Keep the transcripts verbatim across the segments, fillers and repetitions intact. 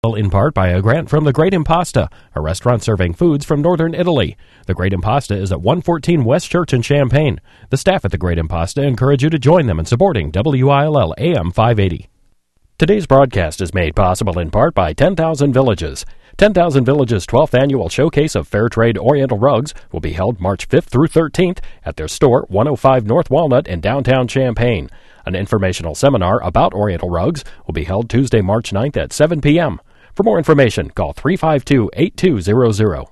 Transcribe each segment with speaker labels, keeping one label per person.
Speaker 1: In part by a grant from The Great Impasta, a restaurant serving foods from northern Italy. The Great Impasta is at one fourteen West Church in Champaign. The staff at The Great Impasta encourage you to join them in supporting W I L L A M five eighty. Today's broadcast is made possible in part by ten thousand Villages. ten thousand Villages' twelfth annual Showcase of Fair Trade Oriental Rugs will be held March fifth through thirteenth at their store, one oh five North Walnut in downtown Champaign. An informational seminar about Oriental rugs will be held Tuesday, March ninth at seven p.m. For more information, call three five two, eight two zero zero.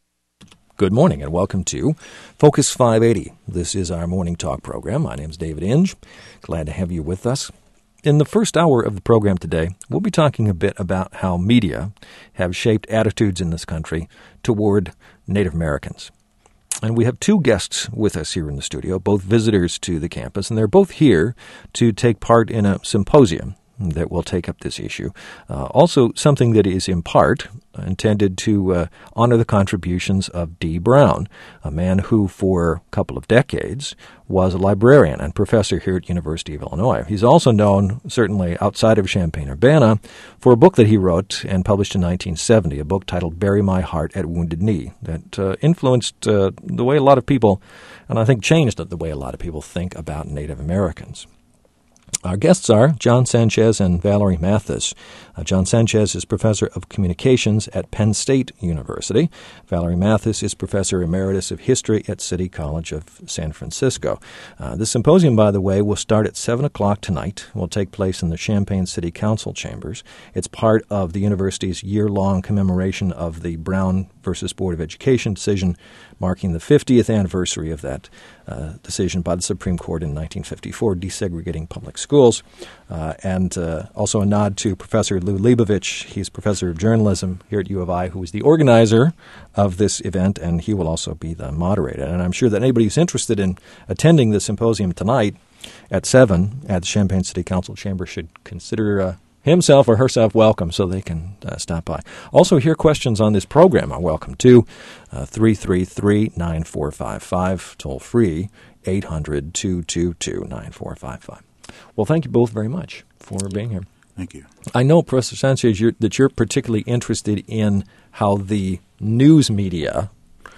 Speaker 2: Good morning and welcome to Focus five eighty. This is our morning talk program. My name is David Inge. Glad to have you with us. In the first hour of the program today, we'll be talking a bit about how media have shaped attitudes in this country toward Native Americans. And we have two guests with us here in the studio, both visitors to the campus, and they're both here to take part in a symposium that will take up this issue. Uh, also, something that is in part intended to uh, honor the contributions of Dee Brown, a man who for a couple of decades was a librarian and professor here at University of Illinois. He's also known, certainly outside of Champaign-Urbana, for a book that he wrote and published in nineteen seventy, a book titled Bury My Heart at Wounded Knee, that uh, influenced uh, the way a lot of people, and I think changed the way a lot of people think about Native Americans. Our guests are John Sanchez and Valerie Mathis. Uh, John Sanchez is professor of communications at Penn State University. Valerie Mathis is professor emeritus of history at City College of San Francisco. Uh, this symposium, by the way, will start at seven o'clock tonight. It will take place in the Champaign City Council chambers. It's part of the university's year-long commemoration of the Brown versus Board of Education decision, marking the fiftieth anniversary of that uh, decision by the Supreme Court in nineteen fifty-four, desegregating public schools, uh, and uh, also a nod to Professor Lou Leibovich. He's professor of journalism here at U of I, who is the organizer of this event, and he will also be the moderator. And I'm sure that anybody who's interested in attending the symposium tonight at seven at the Champaign City Council chamber should consider uh, himself or herself welcome so they can uh, stop by. Also, hear questions on this program are welcome too. Uh, three three three, nine four five five, toll free, eight hundred, two two two, nine four five five. Well, thank you both very much for being here.
Speaker 3: Thank you.
Speaker 2: I know, Professor Sanchez, you're, that you're particularly interested in how the news media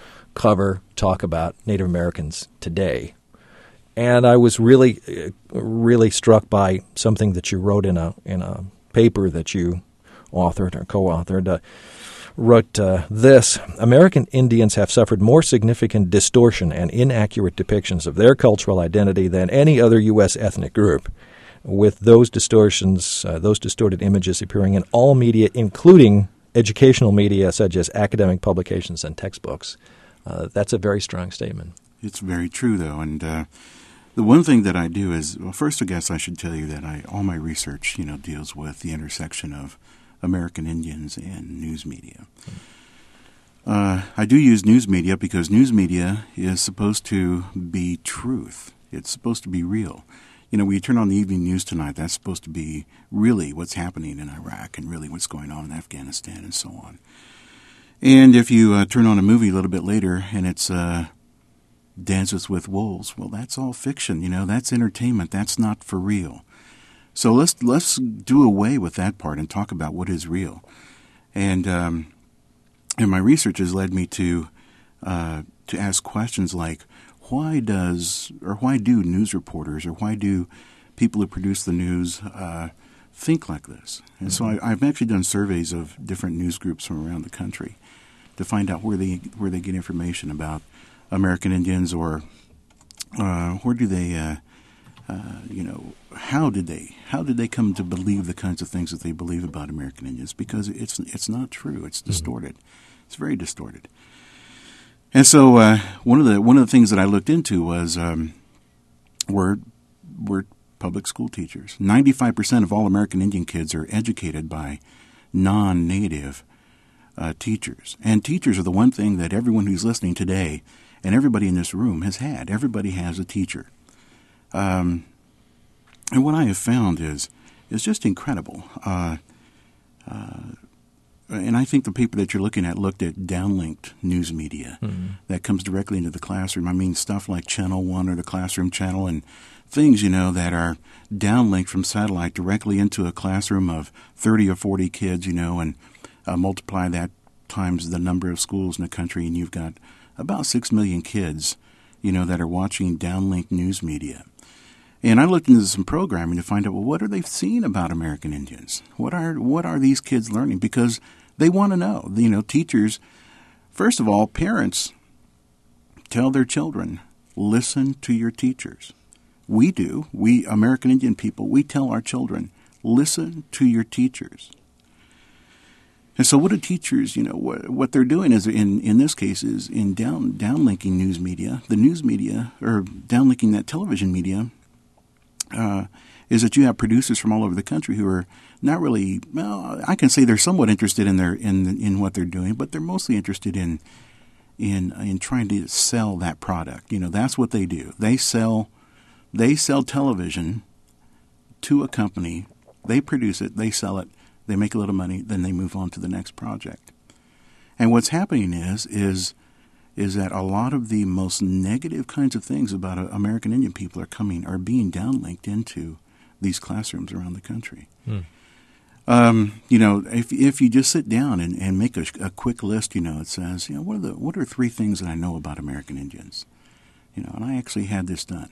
Speaker 2: cover talk about Native Americans today. And I was really, really struck by something that you wrote in a in a paper that you authored or co-authored. Uh, wrote uh, this: American Indians have suffered more significant distortion and inaccurate depictions of their cultural identity than any other U S ethnic group, with those distortions, uh, those distorted images appearing in all media, including educational media such as academic publications and textbooks. Uh, that's a very strong statement.
Speaker 3: It's very true, though, and uh, the one thing that I do is, well, first I guess I should tell you that I all my research, you know, deals with the intersection of American Indians and news media. Uh, I do use news media because news media is supposed to be truth. It's supposed to be real. You know, when you turn on the evening news tonight, that's supposed to be really what's happening in Iraq and really what's going on in Afghanistan and so on. And if you uh, turn on a movie a little bit later and it's uh, Dances with Wolves, well, that's all fiction. You know, that's entertainment. That's not for real. So let's let's do away with that part and talk about what is real. And um, and my research has led me to uh, to ask questions like, why does or why do news reporters or why do people who produce the news uh, think like this? And mm-hmm. so I, I've actually done surveys of different news groups from around the country to find out where they where they get information about American Indians, or uh, where do they, uh, uh, you know, how did they how did they come to believe the kinds of things that they believe about American Indians? Because it's it's not true. It's distorted. Mm-hmm. It's very distorted. And so uh, one of the one of the things that I looked into was um, were were public school teachers. ninety-five percent of all American Indian kids are educated by non-native uh, teachers. And teachers are the one thing that everyone who's listening today and everybody in this room has had. Everybody has a teacher. Um, and what I have found is is just incredible. Uh, uh, and I think the paper that you're looking at looked at downlinked news media mm-hmm. that comes directly into the classroom. I mean, stuff like Channel One or the Classroom Channel and things, you know, that are downlinked from satellite directly into a classroom of thirty or forty kids, you know, and uh, multiply that times the number of schools in the country, and you've got about six million kids, you know, that are watching downlinked news media. And I looked into some programming to find out, well, what are they seeing about American Indians? What are what are these kids learning? Because they want to know. You know, teachers, first of all, parents tell their children, listen to your teachers. We do. We, American Indian people, we tell our children, listen to your teachers. And so what do teachers, you know, what, what they're doing is, in, in this case, is in down downlinking news media, the news media, or downlinking that television media, Uh, is that you have producers from all over the country who are not really, well, I can say they're somewhat interested in their in in what they're doing, but they're mostly interested in in in trying to sell that product. You know, that's what they do. They sell they sell television to a company. They produce it, they sell it, they make a little money, then they move on to the next project. And what's happening is is is that a lot of the most negative kinds of things about uh, American Indian people are coming, are being downlinked into these classrooms around the country. Hmm. Um, you know, if if you just sit down and, and make a, a quick list, you know, it says, you know, what are the what are three things that I know about American Indians? You know, and I actually had this done.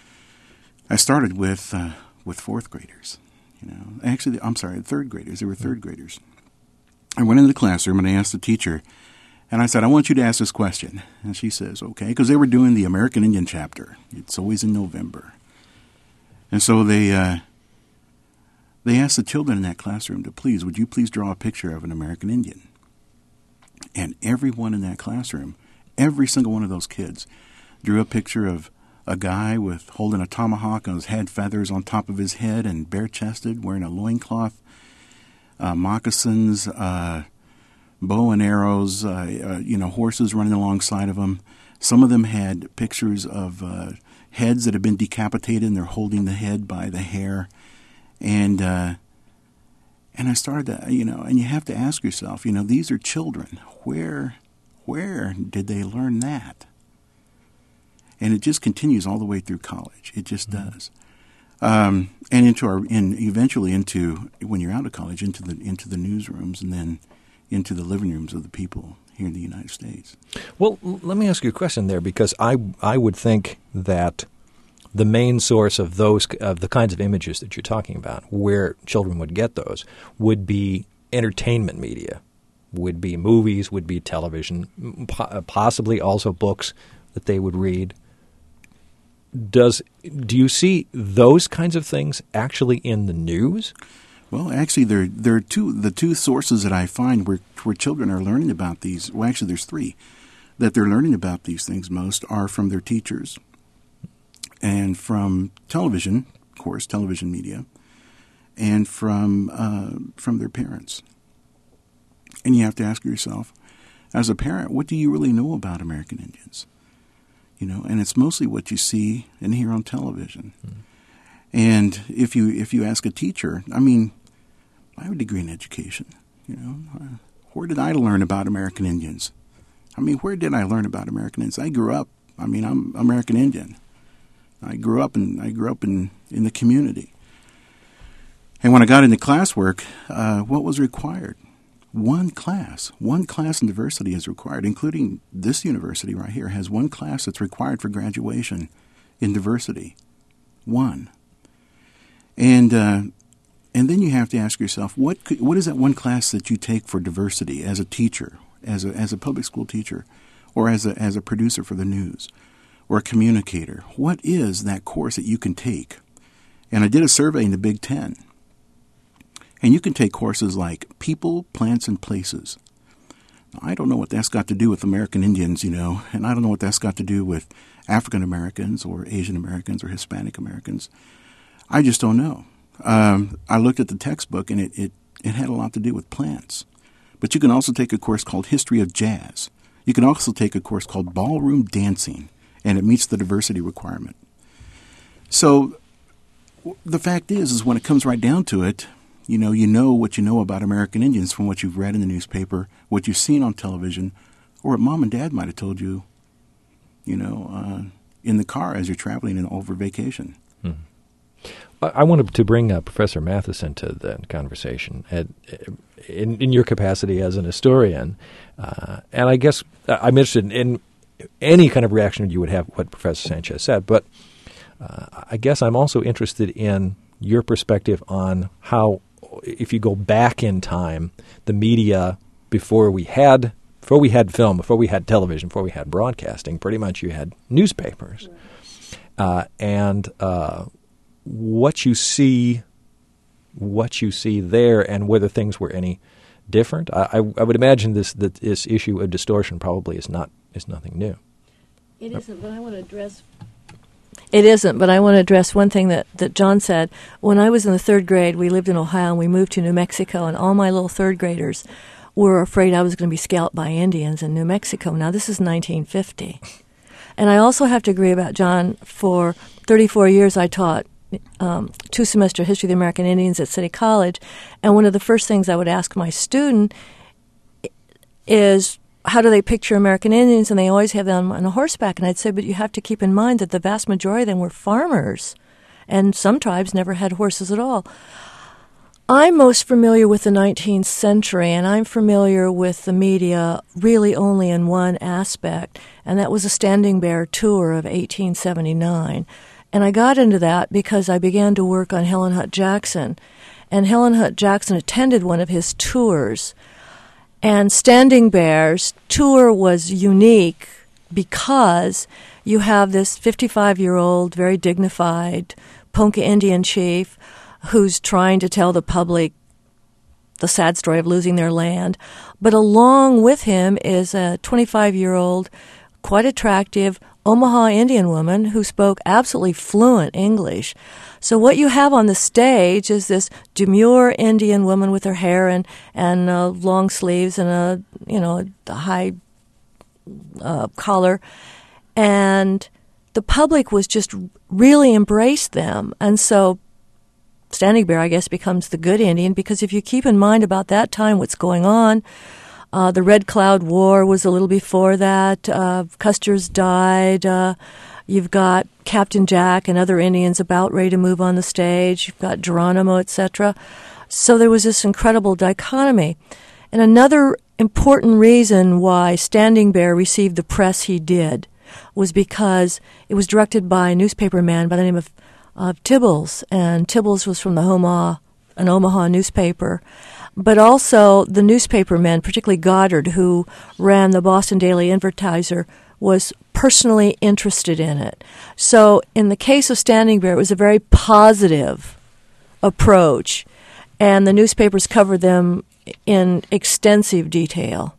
Speaker 3: I started with uh, with fourth graders. You know, actually, I'm sorry, third graders. They were third graders. I went into the classroom and I asked the teacher. And I said, I want you to ask this question. And she says, okay, because they were doing the American Indian chapter. It's always in November. And so they uh, they asked the children in that classroom to please, would you please draw a picture of an American Indian? And everyone in that classroom, every single one of those kids, drew a picture of a guy with holding a tomahawk on his head, feathers on top of his head, and bare-chested, wearing a loincloth, uh, moccasins, uh bow and arrows, uh, uh, you know, horses running alongside of them. Some of them had pictures of uh, heads that have been decapitated, and they're holding the head by the hair. And uh, and I started to, you know, and you have to ask yourself, you know, these are children. Where, where did they learn that? And it just continues all the way through college. It just mm-hmm. does. Um, and into our, and eventually into, when you're out of college, into the into the newsrooms, and then into the living rooms of the people here in the United States.
Speaker 2: Well, let me ask you a question there, because I I would think that the main source of those of the kinds of images that you're talking about, where children would get those, would be entertainment media, would be movies, would be television, possibly also books that they would read. Does do you see those kinds of things actually in the news?
Speaker 3: Well, actually, there there are two the two sources that I find where where children are learning about these. Well, actually, there's three that they're learning about these things most are from their teachers and from television, of course, television media, and from uh, from their parents. And you have to ask yourself, as a parent, what do you really know about American Indians? You know, and it's mostly what you see and hear on television. Mm. And if you if you ask a teacher, I mean, I have a degree in education. You know, uh, where did I learn about American Indians? I mean, where did I learn about American Indians? I grew up. I mean, I'm American Indian. I grew up in I grew up in, in the community. And when I got into classwork, uh, what was required? One class, one class in diversity is required, including this university right here has one class that's required for graduation in diversity. One. And uh, and then you have to ask yourself, what could, what is that one class that you take for diversity as a teacher, as a as a public school teacher, or as a as a producer for the news, or a communicator? What is that course that you can take? And I did a survey in the Big Ten. And you can take courses like People, Plants, and Places. Now, I don't know what that's got to do with American Indians, you know, and I don't know what that's got to do with African Americans or Asian Americans or Hispanic Americans. I just don't know. Um, I looked at the textbook, and it, it, it had a lot to do with plants. But you can also take a course called History of Jazz. You can also take a course called Ballroom Dancing, and it meets the diversity requirement. So the fact is, is when it comes right down to it, you know, you know what you know about American Indians from what you've read in the newspaper, what you've seen on television, or what mom and dad might have told you, you know, uh, in the car as you're traveling in over vacation.
Speaker 2: Hmm. I wanted to bring uh, Professor Mathis into the conversation at, in, in your capacity as an historian. Uh, and I guess I'm interested in any kind of reaction you would have what Professor Sanchez said. But uh, I guess I'm also interested in your perspective on how, if you go back in time, the media before we had before we had film, before we had television, before we had broadcasting, pretty much you had newspapers. Uh, and uh what you see, what you see there, and whether things were any different. I, I, I would imagine this that this issue of distortion probably is not is nothing new.
Speaker 4: It isn't, but I want to address. It isn't, but I want to address one thing that, that John said. When I was in the third grade, we lived in Ohio and we moved to New Mexico, and all my little third graders were afraid I was going to be scalped by Indians in New Mexico. Now this is nineteen fifty, and I also have to agree about John. For thirty-four years, I taught Um, two-semester history of the American Indians at City College, and one of the first things I would ask my student is, how do they picture American Indians? And they always have them on a horseback. And I'd say, but you have to keep in mind that the vast majority of them were farmers, and some tribes never had horses at all. I'm most familiar with the nineteenth century, and I'm familiar with the media really only in one aspect, and that was a Standing Bear tour of eighteen seventy-nine. And I got into that because I began to work on Helen Hunt Jackson. And Helen Hunt Jackson attended one of his tours. And Standing Bear's tour was unique because you have this fifty-five-year-old, very dignified Ponca Indian chief who's trying to tell the public the sad story of losing their land. But along with him is a twenty-five-year-old, quite attractive Omaha Indian woman who spoke absolutely fluent English. So what you have on the stage is this demure Indian woman with her hair and and uh, long sleeves and a you know a high uh, collar, and the public was just really embraced them. And so Standing Bear, I guess, becomes the good Indian, because if you keep in mind about that time what's going on. Uh, the Red Cloud War was a little before that. Uh, Custer's died. Uh, you've got Captain Jack and other Indians about ready to move on the stage. You've got Geronimo, et cetera. So there was this incredible dichotomy. And another important reason why Standing Bear received the press he did was because it was directed by a newspaper man by the name of uh, Tibbles. And Tibbles was from the Omaha, an Omaha newspaper. But also the newspaper men, particularly Goddard, who ran the Boston Daily Advertiser, was personally interested in it. So in the case of Standing Bear, it was a very positive approach, and the newspapers covered them in extensive detail.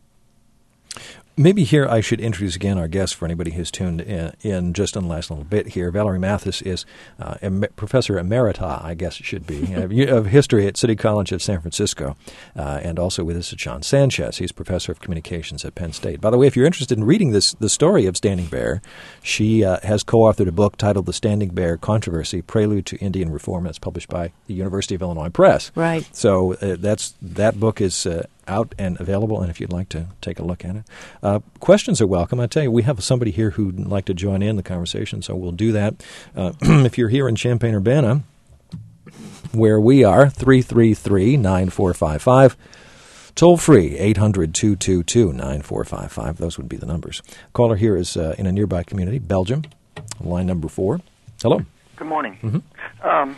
Speaker 2: Maybe here I should introduce again our guest for anybody who's tuned in, in just in the last little bit here. Valerie Mathis is uh, em- Professor Emerita, I guess it should be, of history at City College of San Francisco. Uh, and also with us is John Sanchez. He's Professor of Communications at Penn State. By the way, if you're interested in reading this, the story of Standing Bear, she uh, has co-authored a book titled The Standing Bear Controversy, Prelude to Indian Reform. That's published by the University of Illinois Press.
Speaker 4: Right.
Speaker 2: So uh, that's that book is uh, out and available, and if you'd like to take a look at it. Uh, questions are welcome. I tell you, we have somebody here who'd like to join in the conversation, so we'll do that. Uh, if you're here in Champaign-Urbana, where we are, three three three, nine four five five, toll free, eight hundred, two two two, nine four five five. Those would be the numbers. Caller here is uh, in a nearby community, Belgium, line number four. Hello.
Speaker 5: Good morning.
Speaker 2: Mm-hmm.
Speaker 5: Um,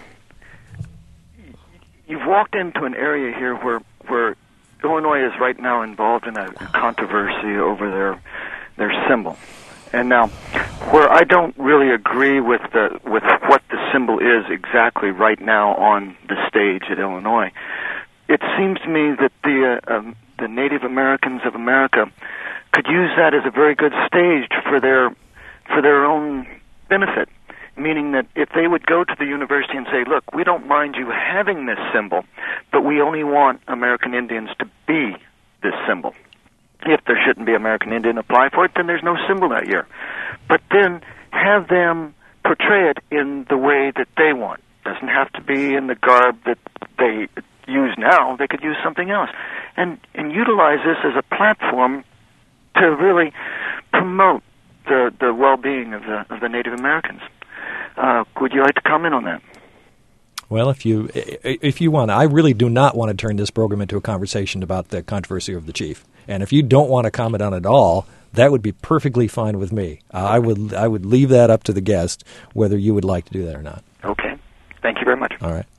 Speaker 5: you've walked into an area here where where Illinois is right now involved in a controversy over their their symbol, and now where I don't really agree with the with what the symbol is exactly right now on the stage at Illinois, it seems to me that the uh, um, the Native Americans of America could use that as a very good stage for their for their own benefit. Meaning that if they would go to the university and say, look, we don't mind you having this symbol, but we only want American Indians to be this symbol. If there shouldn't be American Indian apply for it, then there's no symbol that year. But then have them portray it in the way that they want. Doesn't have to be in the garb that they use now, they could use something else. And, and utilize this as a platform to really promote the, the well-being of the, of the Native Americans. Uh, would you like to comment on that?
Speaker 2: Well, if you if you want, I really do not want to turn this program into a conversation about the controversy of the chief. And if you don't want to comment on it at all, that would be perfectly fine with me. Uh, I would I would leave that up to the guest whether you would like to do that or not.
Speaker 5: Okay. Thank you very much.
Speaker 2: All right.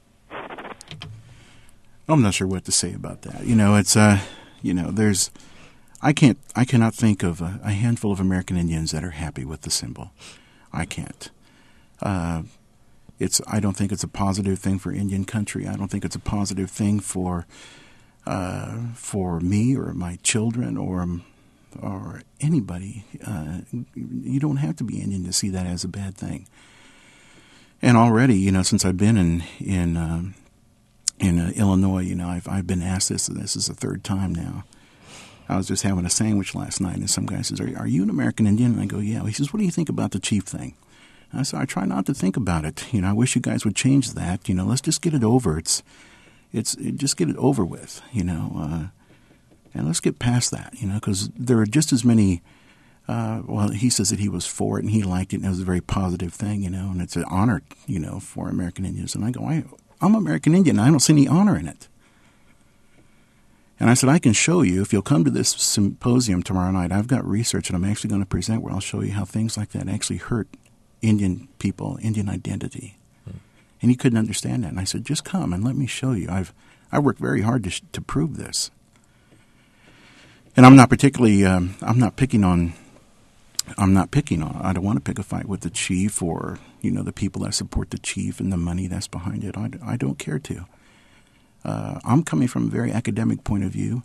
Speaker 3: I'm not sure what to say about that. You know, it's uh, you know, there's, I can't, I cannot think of a, a handful of American Indians that are happy with the symbol. I can't. Uh, it's, I don't think it's a positive thing for Indian country. I don't think it's a positive thing for, uh, for me or my children or, or anybody. Uh, you don't have to be Indian to see that as a bad thing. And already, you know, since I've been in in uh, in uh, Illinois, you know, I've I've been asked this, and this is the third time now. I was just having a sandwich last night, and some guy says, "Are, are you an American Indian?" And I go, "Yeah." He says, "What do you think about the chief thing?" And I said, "I try not to think about it. You know, I wish you guys would change that. You know, let's just get it over. It's it's it, just get it over with. You know, uh, and let's get past that. You know, because there are just as many." Uh, well, he says that he was for it and he liked it and it was a very positive thing, you know, and it's an honor, you know, for American Indians. And I go, I, I'm American Indian. I don't see any honor in it. And I said, I can show you if you'll come to this symposium tomorrow night. I've got research that I'm actually going to present where I'll show you how things like that actually hurt Indian people, Indian identity. Hmm. And he couldn't understand that. And I said, just come and let me show you. I've I worked very hard to sh- to prove this. And I'm not particularly, um, I'm not picking on. I'm not picking on. I don't want to pick a fight with the chief or, you know, the people that support the chief and the money that's behind it. I, I don't care to. Uh, I'm coming from a very academic point of view,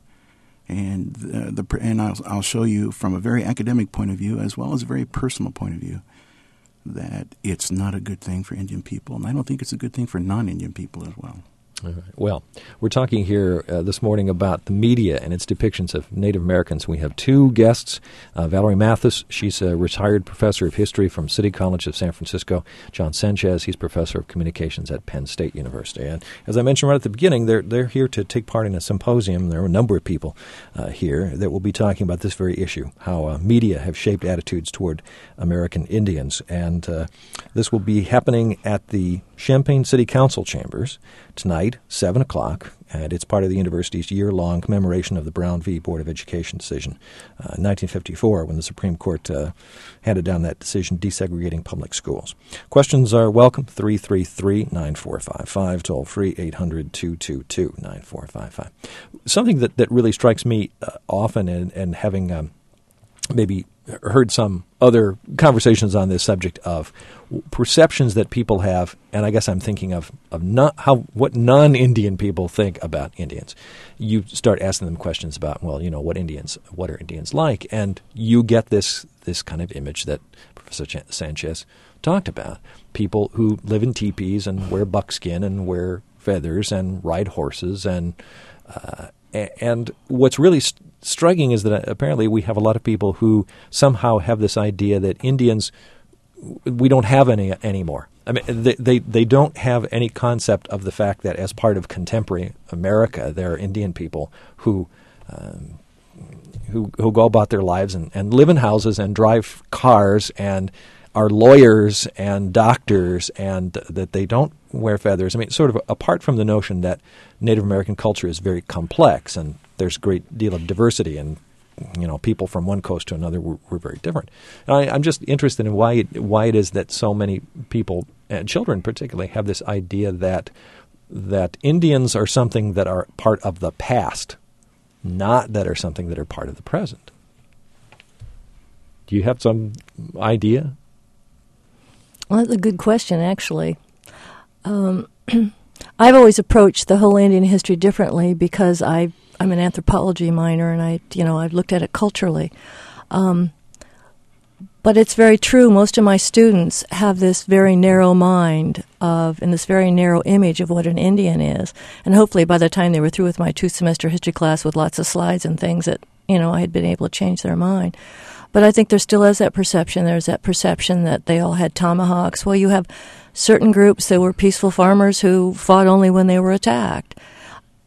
Speaker 3: and the, the and I'll, I'll show you from a very academic point of view as well as a very personal point of view that it's not a good thing for Indian people, and I don't think it's a good thing for non-Indian people as well.
Speaker 2: All right. Well, we're talking here uh, this morning about the media and its depictions of Native Americans. We have two guests. Uh, Valerie Mathis, she's a retired professor of history from City College of San Francisco. John Sanchez, he's professor of communications at Penn State University. And as I mentioned right at the beginning, they're they're here to take part in a symposium. There are a number of people uh, here that will be talking about this very issue, how uh, media have shaped attitudes toward American Indians. And uh, this will be happening at the Champaign City Council chambers tonight, seven o'clock, and it's part of the university's year-long commemoration of the Brown v. Board of Education decision uh, in nineteen fifty-four when the Supreme Court uh, handed down that decision desegregating public schools. Questions are welcome, three three three, nine four five five, toll-free eight hundred, two two two, nine four five five. Something that, that really strikes me uh, often, and, and having um, maybe heard some other conversations on this subject of perceptions that people have, and I guess I'm thinking of of not how what non-Indian people think about Indians. You start asking them questions about, well, you know, what Indians, what are Indians like, and you get this this kind of image that Professor Ch- Sanchez talked about: people who live in teepees and wear buckskin and wear feathers and ride horses, and uh, and what's really st- striking is that apparently we have a lot of people who somehow have this idea that Indians, we don't have any anymore. I mean, they, they, they don't have any concept of the fact that as part of contemporary America, there are Indian people who um, who who go about their lives and, and live in houses and drive cars and are lawyers and doctors, and that they don't wear feathers. I mean, sort of apart from the notion that Native American culture is very complex and there's a great deal of diversity, and you know, people from one coast to another were, were very different. And I, I'm just interested in why it, why it is that so many people, and children particularly, have this idea that that Indians are something that are part of the past, not that are something that are part of the present. Do you have some idea?
Speaker 4: Well, that's a good question, actually. Um, I've always approached the whole Indian history differently because I, I'm an anthropology minor, and I, you know, I've looked at it culturally. Um, but it's very true. Most of my students have this very narrow mind of, and this very narrow image of what an Indian is. And hopefully, by the time they were through with my two-semester history class with lots of slides and things, that you know, I had been able to change their mind. But I think there still is that perception. There's that perception that they all had tomahawks. Well, you have certain groups that were peaceful farmers who fought only when they were attacked.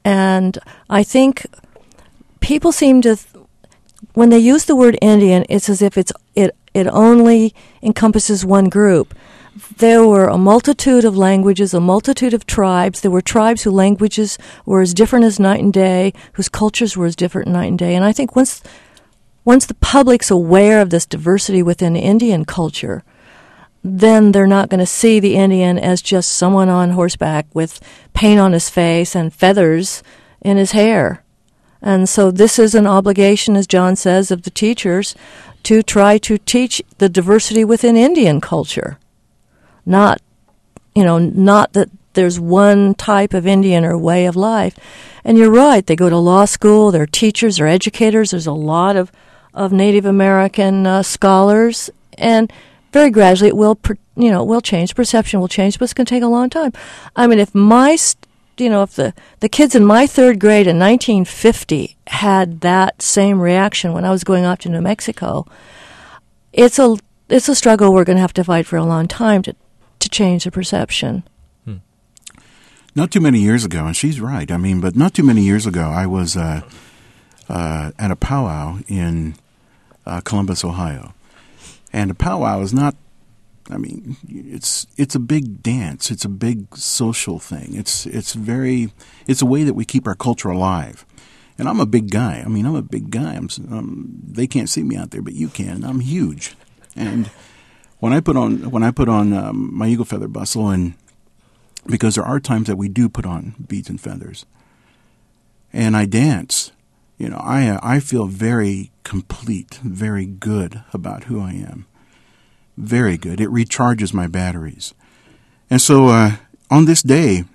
Speaker 4: And I think people seem to, th- when they use the word Indian, it's as if it's it it only encompasses one group. There were a multitude of languages, a multitude of tribes. There were tribes whose languages were as different as night and day, whose cultures were as different night and day. And I think once once the public's aware of this diversity within Indian culture, then they're not going to see the Indian as just someone on horseback with paint on his face and feathers in his hair. And so this is an obligation, as John says, of the teachers to try to teach the diversity within Indian culture. Not, you know, not that there's one type of Indian or way of life. And you're right, they go to law school, they're teachers, they're educators, there's a lot of, of Native American uh, scholars, and very gradually it will, per, you know, will change, perception will change, but it's going to take a long time. I mean, if my, you know, if the, the kids in my third grade in nineteen fifty had that same reaction when I was going off to New Mexico, it's a, it's a struggle we're going to have to fight for a long time to to change the perception.
Speaker 3: Hmm. Not too many years ago, and she's right, I mean, but not too many years ago, I was uh, uh, at a powwow in uh, Columbus, Ohio. And a powwow is not, I mean, it's it's a big dance. It's a big social thing. It's it's very, it's a way that we keep our culture alive. And I'm a big guy. I mean, I'm a big guy. I'm, um, they can't see me out there, but you can. I'm huge. And When I put on when I put on um, my eagle feather bustle, and because there are times that we do put on beads and feathers, and I dance, you know, I uh, I feel very complete, very good about who I am, very good. It recharges my batteries, and so uh, on this day,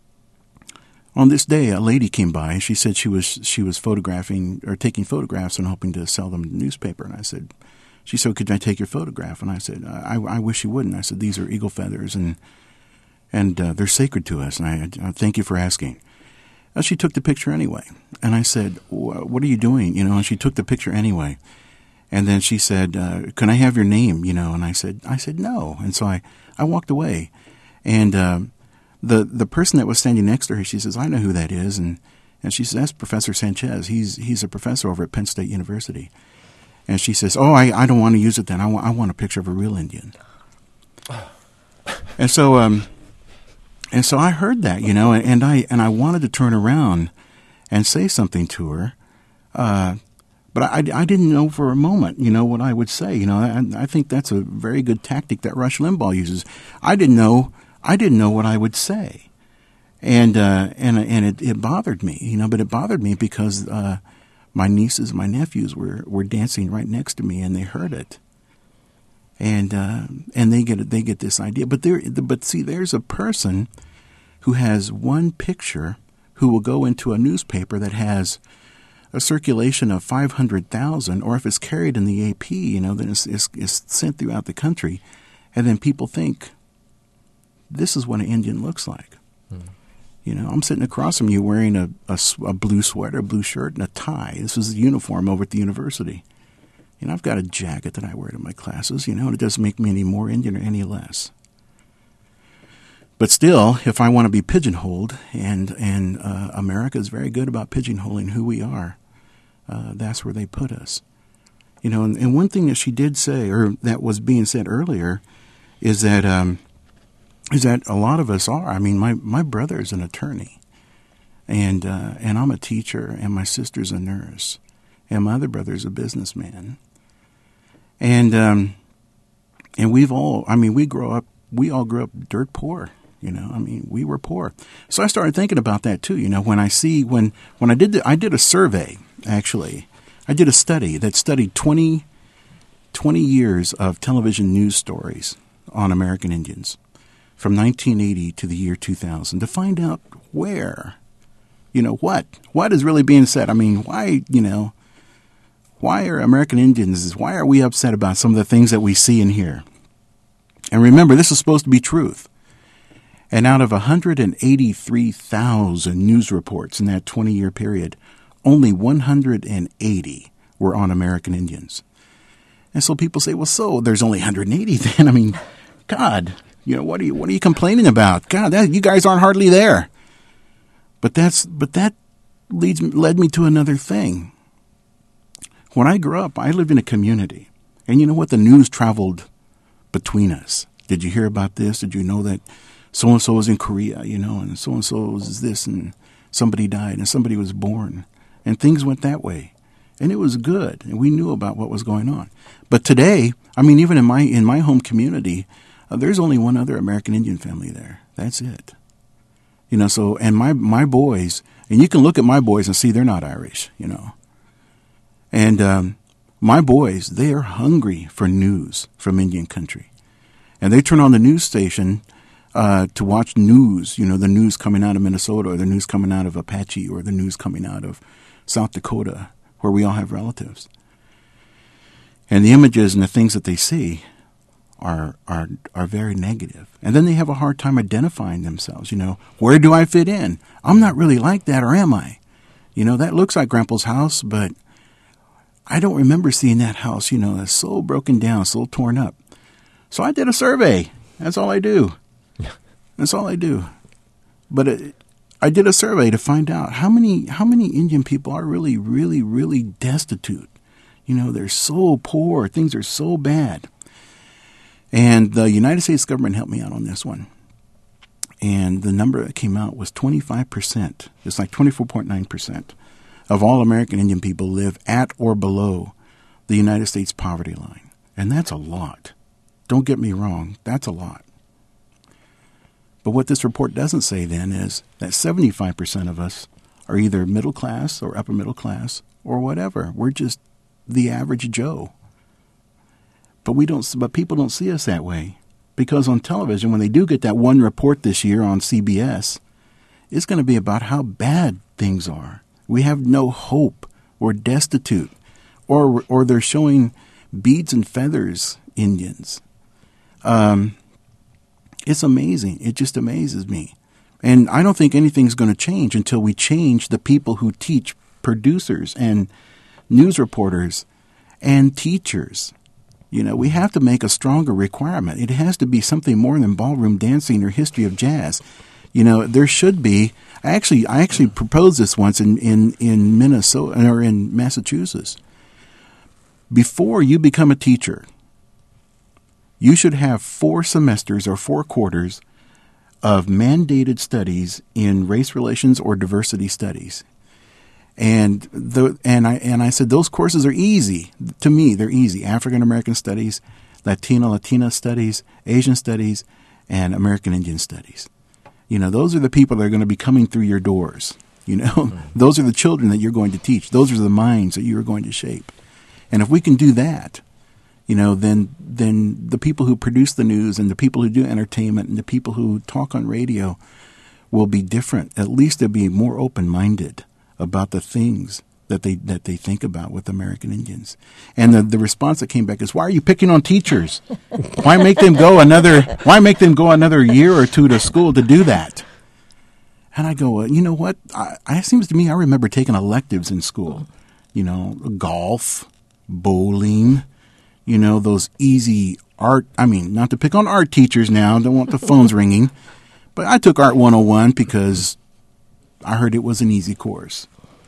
Speaker 3: on this day, a lady came by. She said she was she was photographing or taking photographs and hoping to sell them in the newspaper, and I said. She said, could I take your photograph? And I said, I, I wish you wouldn't. I said, these are eagle feathers, and and uh, they're sacred to us, and I, I thank you for asking. And she took the picture anyway. And I said, what are you doing? You know, and she took the picture anyway. And then she said, uh, can I have your name? You know, and I said, I said, no. And so I, I walked away. And uh, the the person that was standing next to her, she says, I know who that is. And, and she says, that's Professor Sanchez. He's, he's a professor over at Penn State University. And she says, oh, I, I don't want to use it then. I, w- I want a picture of a real Indian. and so um, and so I heard that, you know, and, and I and I wanted to turn around and say something to her. Uh, but I, I didn't know for a moment, you know, what I would say. You know, I, I think that's a very good tactic that Rush Limbaugh uses. I didn't know I didn't know what I would say. And uh, and and it, it bothered me, you know, but it bothered me because uh, my nieces and my nephews were, were dancing right next to me, and they heard it, and uh, and they get they get this idea. But there, but see, there's a person who has one picture who will go into a newspaper that has a circulation of five hundred thousand, or if it's carried in the A P, you know, then it's, it's, it's sent throughout the country, and then people think this is what an Indian looks like. Hmm. You know, I'm sitting across from you wearing a, a, a blue sweater, a blue shirt, and a tie. This is the uniform over at the university. You know, I've got a jacket that I wear to my classes, you know, and it doesn't make me any more Indian or any less. But still, if I want to be pigeonholed, and, and uh, America is very good about pigeonholing who we are, uh, that's where they put us. You know, and, and one thing that she did say, or that was being said earlier, is that... Um, is that a lot of us are. I mean, my, my brother is an attorney, and uh, and I'm a teacher, and my sister's a nurse, and my other brother's a businessman. And um, and we've all, I mean, we grow up, we all grew up dirt poor, you know. I mean, we were poor. So I started thinking about that too, you know, when I see, when, when I did, the, I did a survey, actually. I did a study that studied twenty, twenty years of television news stories on American Indians, from nineteen eighty to the year two thousand, to find out where, you know, what, what is really being said. I mean, why, you know, why are American Indians, why are we upset about some of the things that we see and hear? And remember, this is supposed to be truth. And out of one hundred eighty-three thousand news reports in that twenty-year period, only one hundred eighty were on American Indians. And so people say, well, so there's only one hundred eighty then. I mean, God... You know, what are you what are you complaining about? God, that, you guys aren't hardly there. But that's but that leads led me to another thing. When I grew up, I lived in a community. And you know what? The news traveled between us. Did you hear about this? Did you know that so-and-so was in Korea, you know, and so-and-so was this, and somebody died, and somebody was born. And things went that way. And it was good, and we knew about what was going on. But today, I mean, even in my in my home community, uh, there's only one other American Indian family there. That's it. You know, so, and my, my boys, and you can look at my boys and see they're not Irish, you know. And um, my boys, they are hungry for news from Indian country. And they turn on the news station uh, to watch news, you know, the news coming out of Minnesota, or the news coming out of Apache, or the news coming out of South Dakota, where we all have relatives. And the images and the things that they see are are are very negative. And then they have a hard time identifying themselves, you know. Where do I fit in? I'm not really like that, or am I? You know, that looks like Grandpa's house, but I don't remember seeing that house, you know, that's so broken down, so torn up. So I did a survey. That's all I do. That's all I do. But it, I did a survey to find out how many how many Indian people are really, really, really destitute. You know, they're so poor. Things are so bad. And the United States government helped me out on this one. And the number that came out was twenty-five percent. It's like twenty-four point nine percent of all American Indian people live at or below the United States poverty line. And that's a lot. Don't get me wrong. That's a lot. But what this report doesn't say then is that seventy-five percent of us are either middle class or upper middle class or whatever. We're just the average Joe. But we don't. But people don't see us that way, because on television, when they do get that one report this year on C B S, it's going to be about how bad things are. We have no hope. We're destitute, or or they're showing beads and feathers Indians. Um, it's amazing. It just amazes me, and I don't think anything's going to change until we change the people who teach producers and news reporters and teachers. You know, we have to make a stronger requirement. It has to be something more than ballroom dancing or history of jazz. You know, there should be. I actually, I actually proposed this once in, in, in Minnesota or in Massachusetts. Before you become a teacher, you should have four semesters or four quarters of mandated studies in race relations or diversity studies. And the and I and I said those courses are easy to me. They're easy: African American studies, Latino Latina studies, Asian studies, and American Indian studies. You know, those are the people that are going to be coming through your doors. You know, mm-hmm. Those are the children that you're going to teach. Those are the minds that you are going to shape. And if we can do that, you know, then then the people who produce the news and the people who do entertainment and the people who talk on radio will be different. At least they'll be more open-minded about the things that they that they think about with American Indians. And the, the response that came back is, why are you picking on teachers? Why make them go another why make them go another year or two to school to do that? And I go, well, you know what? I, it seems to me I remember taking electives in school. You know, golf, bowling, you know, those easy art. I mean, not to pick on art teachers now, don't want the phones ringing. But I took Art one oh one because I heard it was an easy course.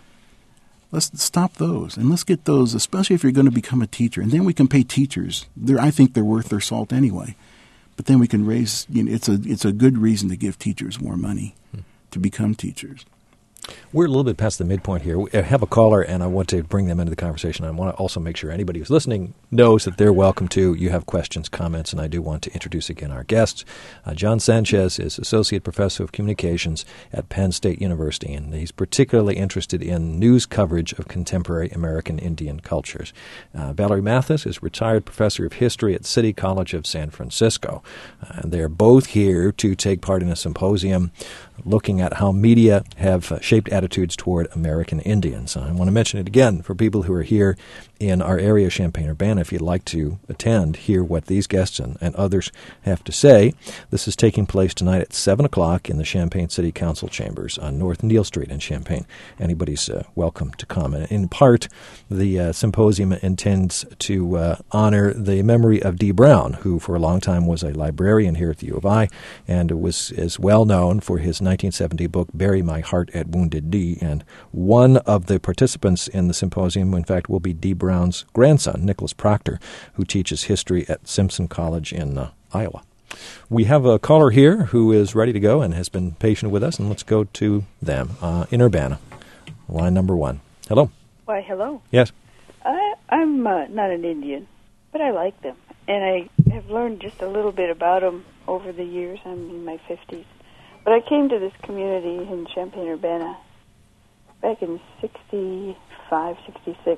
Speaker 3: Let's stop those, and let's get those, especially if you're going to become a teacher. And then we can pay teachers. They're, I think they're worth their salt anyway. But then we can raise, you know, it's a it's a good reason to give teachers more money hmm. to become teachers.
Speaker 2: We're a little bit past the midpoint here. We have a caller, and I want to bring them into the conversation. I want to also make sure anybody who's listening knows that they're welcome to. You have questions, comments, and I do want to introduce again our guests. Uh, John Sanchez is Associate Professor of Communications at Penn State University, and he's particularly interested in news coverage of contemporary American Indian cultures. Uh, Valerie Mathis is Retired Professor of History at City College of San Francisco. Uh, and they're both here to take part in a symposium looking at how media have uh, shaped attitudes toward American Indians. I want to mention it again for people who are here in our area, Champaign-Urbana. If you'd like to attend, hear what these guests and, and others have to say, this is taking place tonight at seven o'clock in the Champaign City Council chambers on North Neal Street in Champaign. Anybody's uh, welcome to come. And in part, the uh, symposium intends to uh, honor the memory of Dee Brown, who for a long time was a librarian here at the U of I and was is well known for his nineteen seventy book, Bury My Heart at Wounded Wounded Knee. And one of the participants in the symposium, in fact, will be Dee Brown's grandson, Nicholas Proctor, who teaches history at Simpson College in uh, Iowa. We have a caller here who is ready to go and has been patient with us, and let's go to them uh, in Urbana. Line number one. Hello.
Speaker 6: Why, hello.
Speaker 2: Yes.
Speaker 6: I, I'm uh, not an Indian, but I like them. And I have learned just a little bit about them over the years. I'm in my fifties. But I came to this community in Champaign-Urbana back in sixty-five, sixty-six.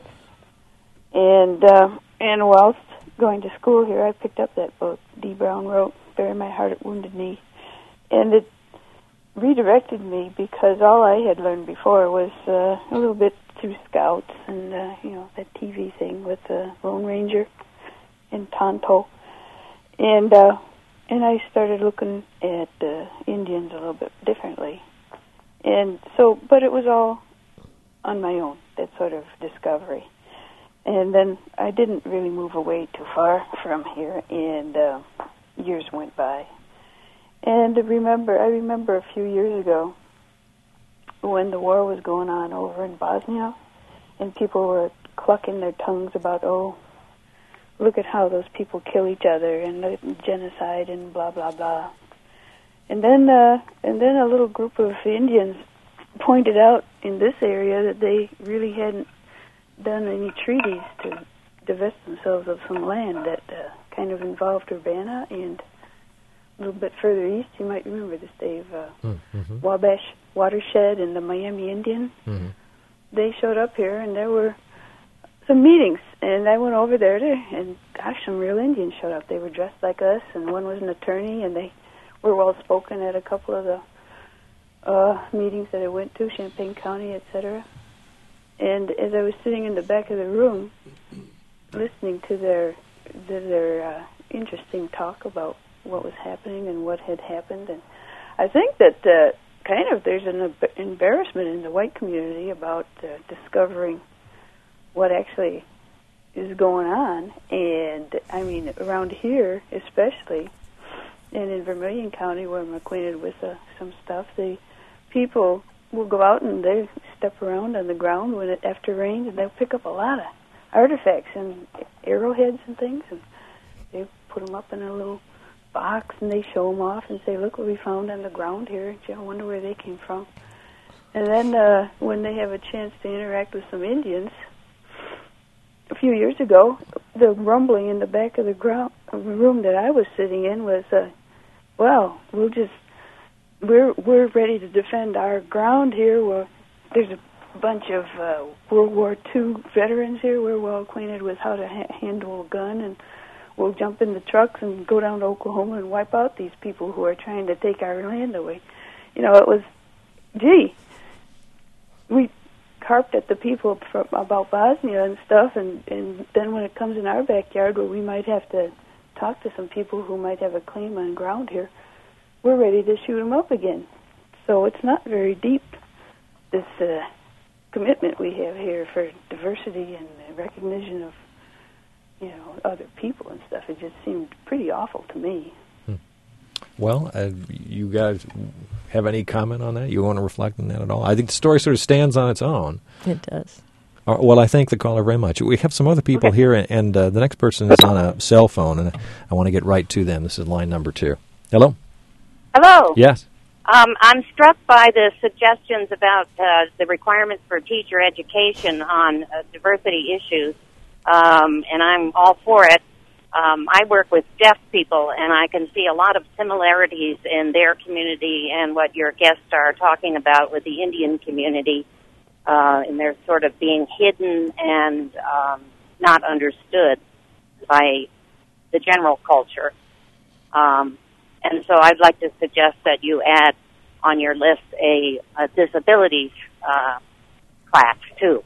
Speaker 6: And, uh, and whilst going to school here, I picked up that book Dee Brown wrote, Bury My Heart at Wounded Knee. And it redirected me because all I had learned before was uh, a little bit through Scouts and, uh, you know, that T V thing with the Lone Ranger and Tonto. And uh, and I started looking at uh, Indians a little bit differently. And so, but it was all on my own, that sort of discovery. And then I didn't really move away too far from here, and uh, years went by. And I remember, I remember a few years ago when the war was going on over in Bosnia, and people were clucking their tongues about, oh, look at how those people kill each other, and the genocide, and blah blah blah. And then, uh, and then a little group of Indians pointed out in this area that they really hadn't done any treaties to divest themselves of some land that uh, kind of involved Urbana, and a little bit further east, you might remember this, Dave, uh, mm-hmm. Wabash Watershed and the Miami Indian. Mm-hmm. They showed up here, and there were some meetings, and I went over there, to, and gosh, some real Indians showed up. They were dressed like us, and one was an attorney, and they were well-spoken at a couple of the uh, meetings that I went to, Champaign County, et cetera. And as I was sitting in the back of the room, listening to their to their uh, interesting talk about what was happening and what had happened, and I think that uh, kind of there's an ab- embarrassment in the white community about uh, discovering what actually is going on. And I mean, around here especially, and in Vermilion County where I'm acquainted with uh, some stuff, the people will go out and they step around on the ground when it after rains, and they'll pick up a lot of artifacts and arrowheads and things, and they put them up in a little box, and they show them off and say, look what we found on the ground here. Gee, I wonder where they came from. And then uh, when they have a chance to interact with some Indians, a few years ago, the rumbling in the back of the ground, of the room that I was sitting in was, uh, well, we'll just we're we're ready to defend our ground here. We're, there's a bunch of uh, World War Two veterans here. We're well acquainted with how to ha- handle a gun, and we'll jump in the trucks and go down to Oklahoma and wipe out these people who are trying to take our land away. You know, it was, gee, we carped at the people from, about Bosnia and stuff, and, and then when it comes in our backyard where we might have to talk to some people who might have a claim on ground here, we're ready to shoot them up again. So it's not very deep, this uh, commitment we have here for diversity and recognition of, you know, other people and stuff. It just seemed pretty awful to me.
Speaker 2: Hmm. Well, uh, you guys have any comment on that? You want to reflect on that at all? I think the story sort of stands on its own.
Speaker 4: It does.
Speaker 2: Uh, well, I thank the caller very much. We have some other people
Speaker 6: okay.
Speaker 2: here, and uh, the next person is on a cell phone, and I want to get right to them. This is line number two. Hello?
Speaker 7: Hello.
Speaker 2: Yes.
Speaker 7: Um, I'm struck by the suggestions about uh, the requirements for teacher education on uh, diversity issues, um, and I'm all for it. Um, I work with deaf people, and I can see a lot of similarities in their community and what your guests are talking about with the Indian community, uh, and they're sort of being hidden and um, not understood by the general culture. Um, and so I'd like to suggest that you add on your list a, a disabilities uh, class, too.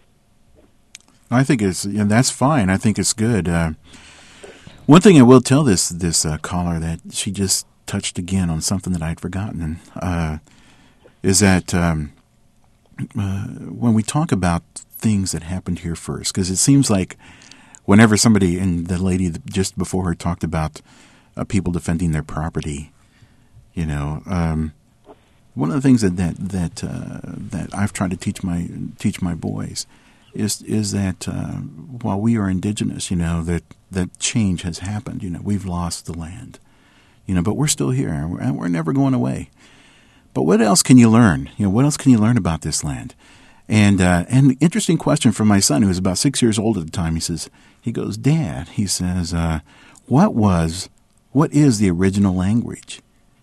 Speaker 3: I think it's, and that's fine. I think it's good. Uh, one thing I will tell this this uh, caller that she just touched again on something that I'd forgotten uh, is that um, uh, when we talk about things that happened here first, because it seems like whenever somebody, and the lady just before her talked about uh, people defending their property, you know, um, one of the things that that that, uh, that I've tried to teach my teach my boys is is that uh, while we are indigenous, you know, that that change has happened. You know, we've lost the land, you know, but we're still here and we're never going away. But what else can you learn? You know, what else can you learn about this land? And uh, and interesting question from my son, who was about six years old at the time. He says, he goes, Dad, he says, uh, what was, what is the original language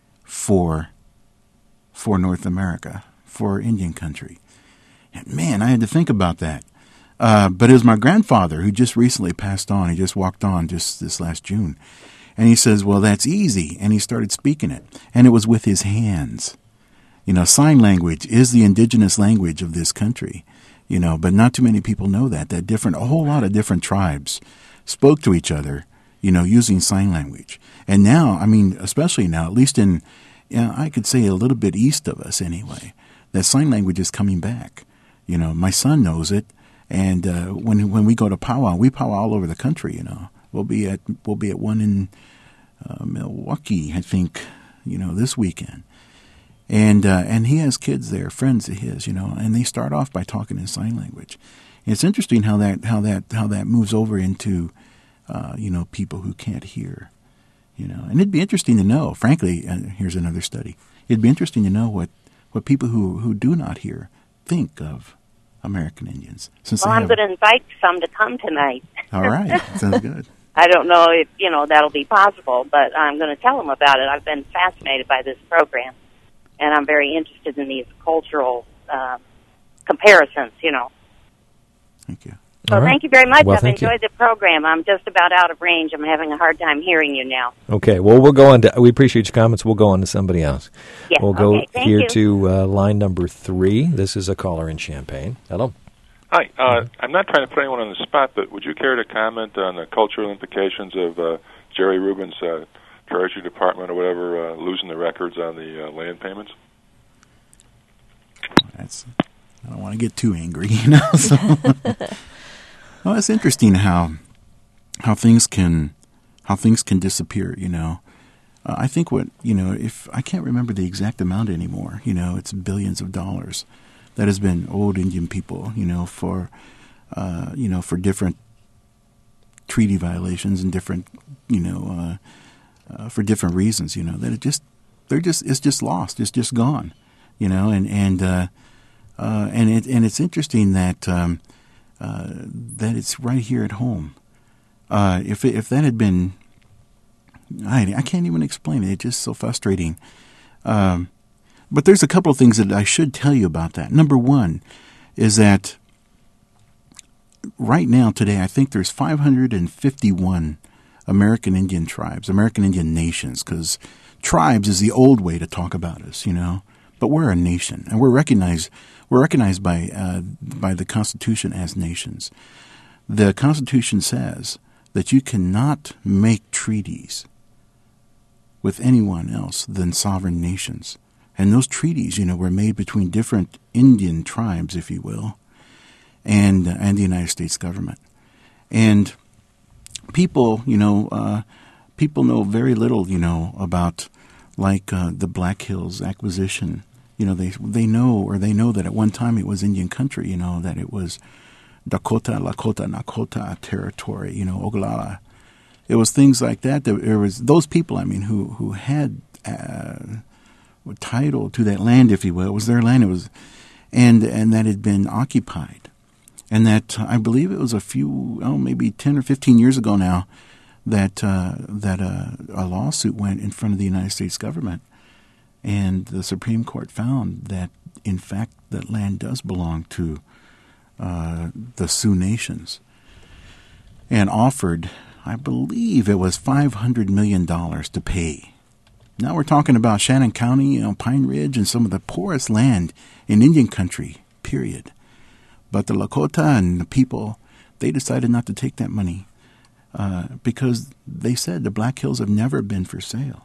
Speaker 3: for for North America, for Indian country? And man, I had to think about that. Uh, but it was my grandfather who just recently passed on. He just walked on just this last June. And he says, well, that's easy. And he started speaking it. And it was with his hands. You know, sign language is the indigenous language of this country, you know, but not too many people know that, that different, a whole lot of different tribes spoke to each other, you know, using sign language. And now, I mean, especially now, at least in, you know, I could say a little bit east of us anyway, that sign language is coming back. You know, my son knows it. And uh, when when we go to powwow, we powwow all over the country, you know. We'll be at, we'll be at one in uh, Milwaukee, I think, you know, this weekend. And uh, and he has kids there, friends of his, you know, and they start off by talking in sign language. And it's interesting how that how that how that moves over into, uh, you know, people who can't hear, you know. And it'd be interesting to know. Frankly, and here's another study. It'd be interesting to know what, what people who, who do not hear think of American Indians. Since
Speaker 7: well, I'm
Speaker 3: have...
Speaker 7: going to invite some to come tonight.
Speaker 3: All right, sounds good.
Speaker 7: I don't know if you know that'll be possible, but I'm going to tell them about it. I've been fascinated by this program. And I'm very interested in these cultural uh, comparisons, you know.
Speaker 3: Thank you.
Speaker 7: So
Speaker 2: All right.
Speaker 7: thank you very much.
Speaker 2: Well,
Speaker 7: I've
Speaker 2: thank
Speaker 7: enjoyed
Speaker 2: you.
Speaker 7: the program. I'm just about out of range. I'm having a hard time hearing you now.
Speaker 2: Okay, well, we'll go on to, we appreciate your comments. We'll go on to somebody else.
Speaker 7: Yeah,
Speaker 2: we'll go
Speaker 7: okay, thank
Speaker 2: here
Speaker 7: you.
Speaker 2: to uh, line number three. This is a caller in Champaign. Hello.
Speaker 8: Hi. Uh, I'm not trying to put anyone on the spot, but would you care to comment on the cultural implications of uh, Jerry Rubin's uh, Treasury Department or whatever uh, losing the records on the uh, land payments?
Speaker 3: That's, I don't want to get too angry, you know. So, well, it's interesting how how things can how things can disappear. You know, uh, I think what you know, if I can't remember the exact amount anymore, you know, it's billions of dollars that has been owed Indian people, you know, for uh, you know for different treaty violations and different, you know, uh, uh, for different reasons. You know, that it just they're just it's just lost. It's just gone. You know, and and uh, uh, and it and it's interesting that um, uh, that it's right here at home. Uh, if it, if that had been, I I can't even explain it. It's just so frustrating. Um, but there's a couple of things that I should tell you about that. Number one is that right now today, I think there's five hundred fifty-one American Indian tribes, American Indian nations, because tribes is the old way to talk about us, you know. But we're a nation, and we're recognized. We're recognized by uh, by the Constitution as nations. The Constitution says that you cannot make treaties with anyone else than sovereign nations, and those treaties, you know, were made between different Indian tribes, if you will, and uh, and the United States government. And people, you know, uh, people know very little, you know, about like uh, the Black Hills acquisition. You know, they they know or they know that at one time it was Indian country, you know, that it was Dakota, Lakota, Nakota territory, you know, Oglala. It was things like that. There was those people, I mean, who, who had uh, title to that land, if you will. It was their land. It was, and and that had been occupied. And that, I believe it was a few, oh, maybe ten or fifteen years ago now, that, uh, that uh, a lawsuit went in front of the United States government. And the Supreme Court found that, in fact, that land does belong to uh, the Sioux Nations, and offered, I believe it was five hundred million dollars to pay. Now we're talking about Shannon County, you know, Pine Ridge, and some of the poorest land in Indian country, period. But the Lakota and the people, they decided not to take that money uh, because they said the Black Hills have never been for sale.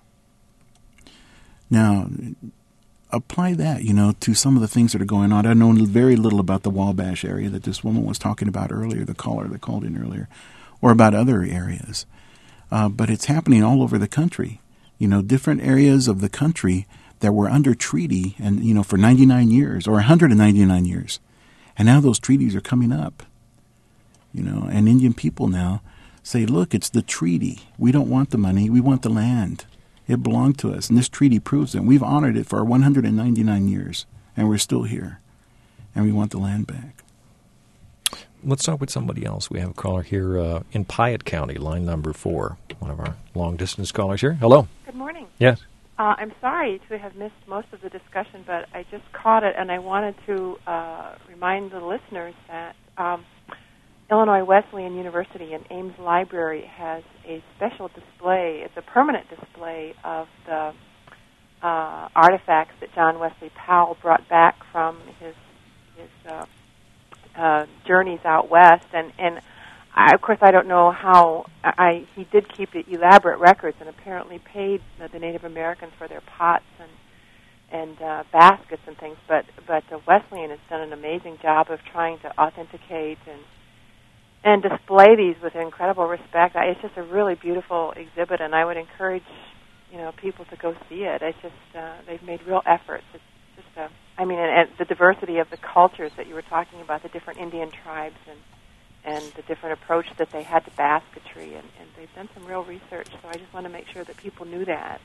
Speaker 3: Now, apply that, you know, to some of the things that are going on. I know very little about the Wabash area that this woman was talking about earlier, the caller that called in earlier, or about other areas. Uh, but it's happening all over the country. You know, different areas of the country that were under treaty and, you know, for ninety-nine years or one hundred ninety-nine years. And now those treaties are coming up, you know, and Indian people now say, look, it's the treaty. We don't want the money. We want the land. It belonged to us. And this treaty proves it. We've honored it for one hundred ninety-nine years, and we're still here. And we want the land back.
Speaker 2: Let's talk with somebody else. We have a caller here uh, in Piatt County, line number four, one of our long-distance callers here. Hello.
Speaker 9: Good morning.
Speaker 2: Yes.
Speaker 9: Uh, I'm sorry to have missed most of the discussion, but I just caught it, and I wanted to uh, remind the listeners that um, Illinois Wesleyan University in Ames Library has a special display. It's a permanent display of the uh, artifacts that John Wesley Powell brought back from his his uh, uh, journeys out west, and and I, of course I don't know how I he did keep elaborate records and apparently paid uh, the Native Americans for their pots and and uh, baskets and things, but but uh, Wesleyan has done an amazing job of trying to authenticate and and display these with incredible respect. I, it's just a really beautiful exhibit, and I would encourage, you know, people to go see it. It's just uh, they've made real efforts. It's just a, I mean, and, and the diversity of the cultures that you were talking about, the different Indian tribes and and the different approach that they had to basketry, and, and they've done some real research. So I just want to make sure that people knew that.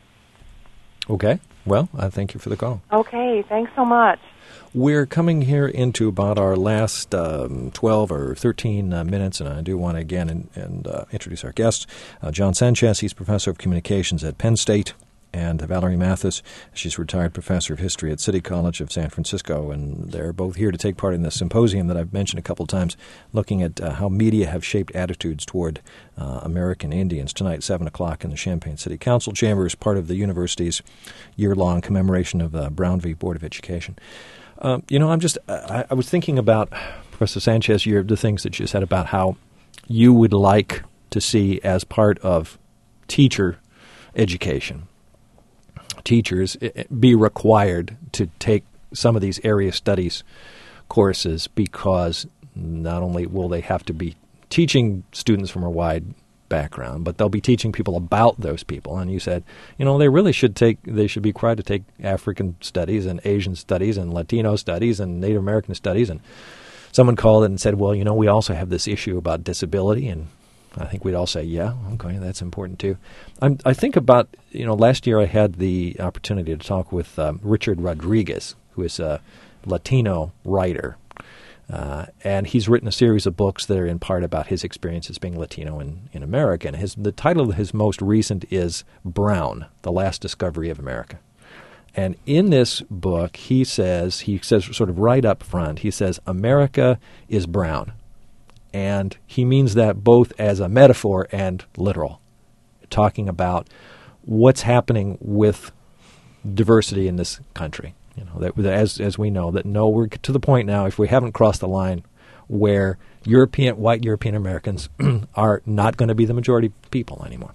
Speaker 2: Okay. Well, I thank you for the call.
Speaker 9: Okay. Thanks so much.
Speaker 2: We're coming here into about our last um, twelve or thirteen uh, minutes, and I do want to again and, and uh, introduce our guest, uh, John Sanchez. He's professor of communications at Penn State, and Valerie Mathis. She's retired professor of history at City College of San Francisco, and they're both here to take part in this symposium that I've mentioned a couple of times, looking at uh, how media have shaped attitudes toward uh, American Indians. Tonight, seven o'clock in the Champaign City Council Chamber, as part of the university's year-long commemoration of the Brown v. Board of Education. Um, you know, I'm just, I, I was thinking about, Professor Sanchez, your, the things that you said about how you would like to see as part of teacher education, teachers be required to take some of these area studies courses, because not only will they have to be teaching students from a wide background, but they'll be teaching people about those people. And you said, you know, they really should take, they should be required to take African studies and Asian studies and Latino studies and Native American studies. And someone called and said, well, you know, we also have this issue about disability. And I think we'd all say, yeah, okay, that's important too. I'm, I think about, you know, last year I had the opportunity to talk with um, Richard Rodriguez, who is a Latino writer. Uh, and he's written a series of books that are in part about his experiences being Latino in, in America. And his, the title of his most recent is Brown, The Last Discovery of America. And in this book, he says, he says sort of right up front, he says, America is brown. And he means that both as a metaphor and literal, talking about what's happening with diversity in this country. You know, that, that as as we know, that no, we're to the point now, if we haven't crossed the line where European, white European Americans are not going to be the majority people anymore.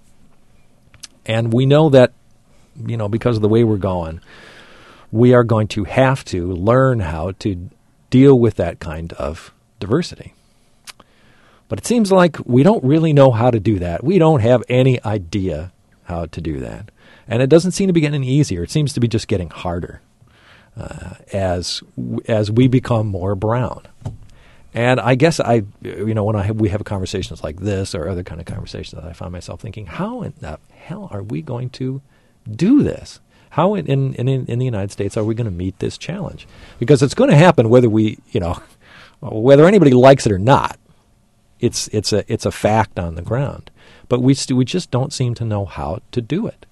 Speaker 2: And we know that, you know, because of the way we're going, we are going to have to learn how to deal with that kind of diversity. But it seems like we don't really know how to do that. We don't have any idea how to do that. And it doesn't seem to be getting any easier. It seems to be just getting harder uh, as as we become more brown. And I guess I, you know, when I have, we have conversations like this or other kind of conversations, I find myself thinking, how in the hell are we going to do this? How in, in, in, in the United States are we going to meet this challenge? Because it's going to happen whether we, you know, whether anybody likes it or not. It's it's a it's a fact on the ground, but we st- we just don't seem to know how to do it.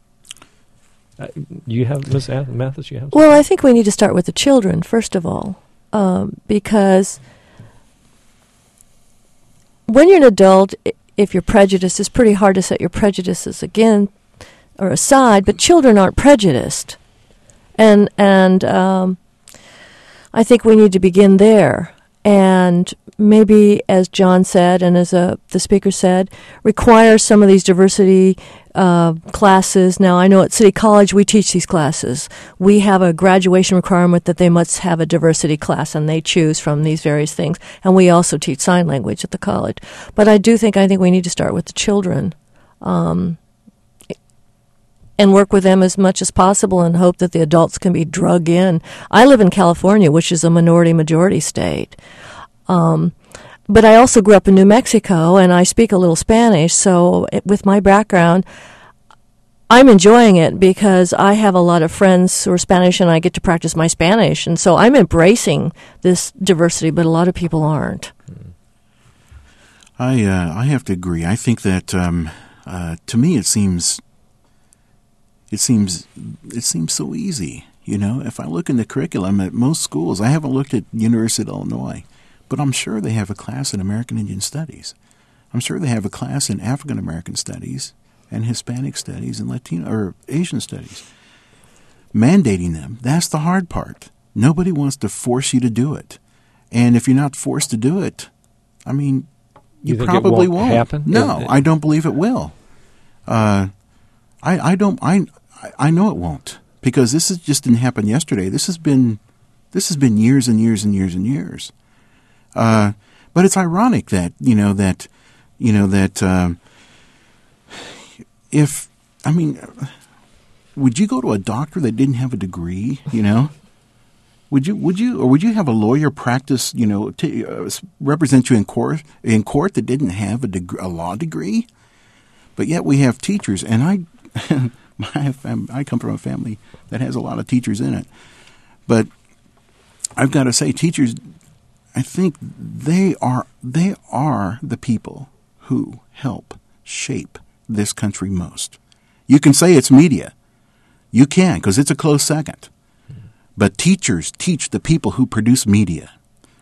Speaker 2: Uh, you have Miz Mathis? You have? Something?
Speaker 4: Well, I think we need to start with the children first of all, um, because when you're an adult, if you're prejudiced, it's pretty hard to set your prejudices again or aside. But children aren't prejudiced, and and um, I think we need to begin there. And maybe, as John said, and as uh, the speaker said, require some of these diversity uh, classes. Now, I know at City College we teach these classes. We have a graduation requirement that they must have a diversity class, and they choose from these various things. And we also teach sign language at the college. But I do think I think we need to start with the children. Um, and work with them as much as possible and hope that the adults can be drug in. I live in California, which is a minority-majority state. Um, but I also grew up in New Mexico, and I speak a little Spanish, so it, with my background, I'm enjoying it because I have a lot of friends who are Spanish, and I get to practice my Spanish, and so I'm embracing this diversity, but a lot of people aren't.
Speaker 3: I uh, I have to agree. I think that um, uh, to me it seems it seems it seems so easy. You know, if I look in the curriculum at most schools, I haven't looked at University of Illinois, but I'm sure they have a class in American Indian Studies. I'm sure they have a class in African American Studies and Hispanic Studies and Latino or Asian Studies. Mandating them, that's the hard part. Nobody wants to force you to do it, and if you're not forced to do it, I mean. You,
Speaker 2: you
Speaker 3: probably
Speaker 2: won't,
Speaker 3: won't
Speaker 2: happen?
Speaker 3: No,
Speaker 2: it, it,
Speaker 3: I don't believe it will. Uh, I I don't I I know it won't because this is just didn't happen yesterday. This has been this has been years and years and years and years. Uh, but it's ironic that you know that you know that um, if I mean, would you go to a doctor that didn't have a degree? You know. Would you, would you, or would you have a lawyer practice, you know, to uh, represent you in court in court that didn't have a, deg- a law degree? But yet we have teachers, and I, my fam- I come from a family that has a lot of teachers in it. But I've got to say, teachers, I think they are they are the people who help shape this country most. You can say it's media, you can, because it's a close second. But teachers teach the people who produce media.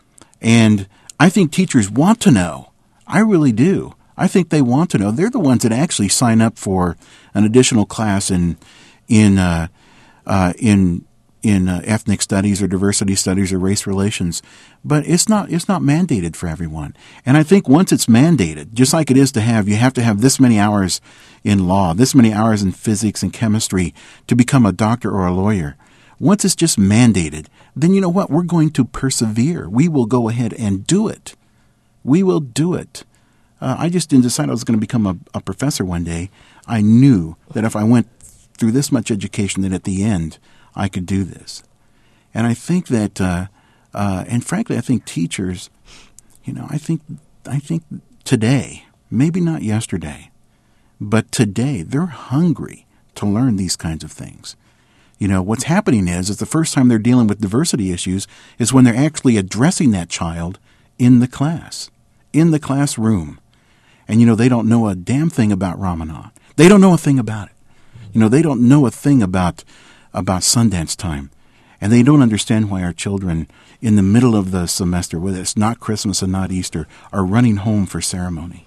Speaker 3: And I think teachers want to know. I really do. I think they want to know. They're the ones that actually sign up for an additional class in in uh, uh, in in uh, ethnic studies or diversity studies or race relations. But it's not it's not mandated for everyone. And I think once it's mandated, just like it is to have, you have to have this many hours in law, this many hours in physics and chemistry to become a doctor or a lawyer. Once it's just mandated, then you know what? We're going to persevere. We will go ahead and do it. We will do it. Uh, I just didn't decide I was going to become a, a professor one day. I knew that if I went through this much education, that at the end I could do this. And I think that, uh, uh, and frankly, I think teachers, you know, I think, I think today, maybe not yesterday, but today they're hungry to learn these kinds of things. You know, what's happening is, is the first time they're dealing with diversity issues is when they're actually addressing that child in the class, in the classroom. And, you know, they don't know a damn thing about Ramadan. They don't know a thing about it. You know, they don't know a thing about about Sundance time. And they don't understand why our children in the middle of the semester, whether it's not Christmas and not Easter, are running home for ceremony.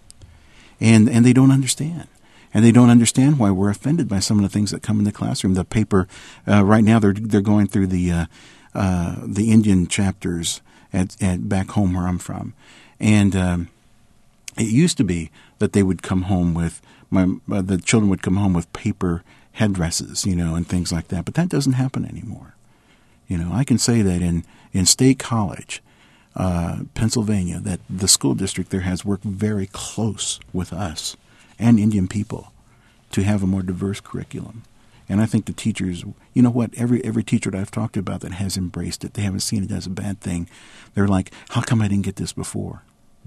Speaker 3: And and they don't understand. And they don't understand why we're offended by some of the things that come in the classroom. The paper uh, right now they're they're going through the uh, uh, the Indian chapters at, at back home where I'm from, and um, it used to be that they would come home with my uh, the children would come home with paper headdresses, you know, and things like that. But that doesn't happen anymore. You know, I can say that in in State College, uh, Pennsylvania, that the school district there has worked very close with us and Indian people to have a more diverse curriculum. And I think the teachers, you know what, every every teacher that I've talked about that has embraced it, they haven't seen it as a bad thing. They're like, how come I didn't get this before?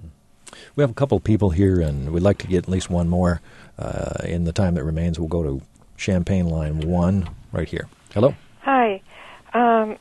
Speaker 2: We have a couple of people here, and we'd like to get at least one more. Uh, in the time that remains, we'll go to Champaign line one right here. Hello?
Speaker 9: Hi. Um,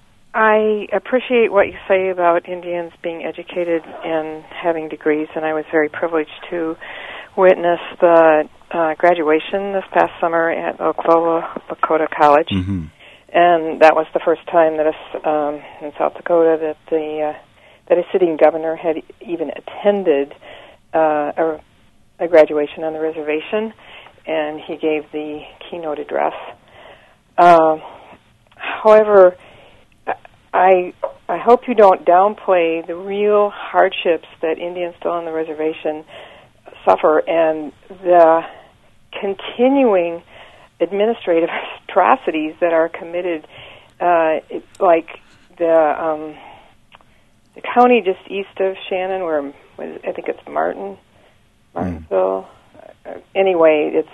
Speaker 9: I appreciate what you say about Indians being educated and having degrees, and I was very privileged to witness the uh, graduation this past summer at Oglala Lakota College,
Speaker 3: mm-hmm.
Speaker 9: and that was the first time that us um, in South Dakota that the uh, that a sitting governor had even attended uh, a, a graduation on the reservation, and he gave the keynote address. Uh, however, I I hope you don't downplay the real hardships that Indians still on the reservation suffer, and the continuing administrative atrocities that are committed, uh, it, like the um, the county just east of Shannon, where I think it's Martin, Martinsville. Mm. Uh, anyway, it's